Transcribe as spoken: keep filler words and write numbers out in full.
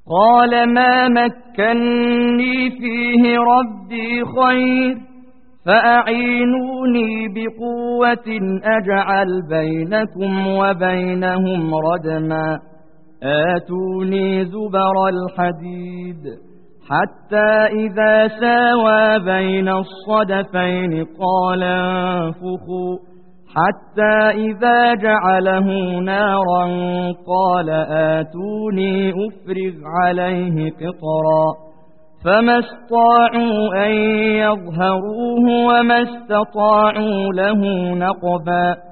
قال ما مكني فيه ربي خير فأعينوني بقوة أجعل بينكم وبينهم ردما آتوني زبر الحديد حتى إذا ساوى بين الصدفين قال انفخوا حتى إذا جعله نارا قال آتوني أفرغ عليه قطرا فما استطاعوا أن يظهروه وما استطاعوا له نقبا